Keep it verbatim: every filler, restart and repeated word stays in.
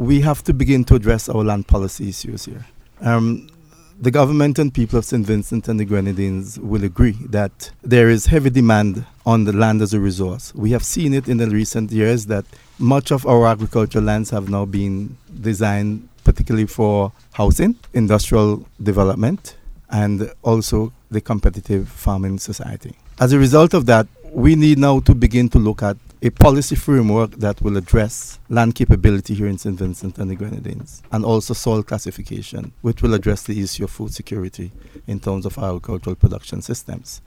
we have to begin to address our land policy issues here. Um, the government and people of Saint Vincent and the Grenadines will agree that there is heavy demand on the land as a resource. We have seen it in the recent years that much of our agricultural lands have now been designed particularly for housing, industrial development, and also the competitive farming society. As a result of that, we need now to begin to look at a policy framework that will address land capability here in Saint Vincent and the Grenadines, and also soil classification, which will address the issue of food security in terms of agricultural production systems.